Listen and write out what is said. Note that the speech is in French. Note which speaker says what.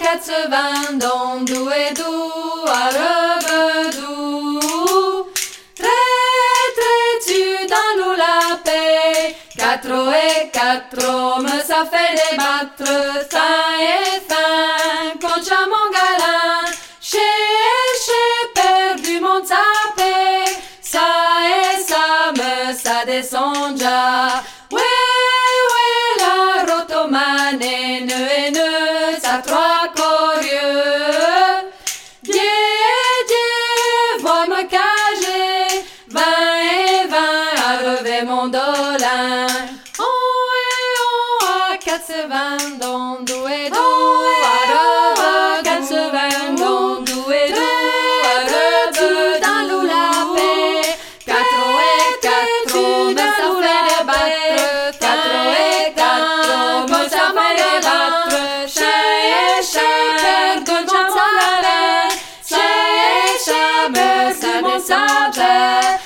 Speaker 1: 4, 20, don, do et do, à rebedou. Très, dans l'eau la paix. 4 et 4, me ça fait débattre. 5 et 5, concha mon galin. J'ai perdu mon tapé. Ça et ça, me ça descend déjà. Ouais, la rotomane, ne, ça 3 corieux. Dieu, vois me cager. 20 et 20, à relever mon dolin. Oh et oh, à 4, 20, don, do et do, à 4, 20, don, do et do, à rebeu, dans l'eau la paix. 4 et 4, me ça fait débattre. 4 et 4, me ça fait débattre. Chien et chien, perdre mon sapin. Chien et chien, me ça descend.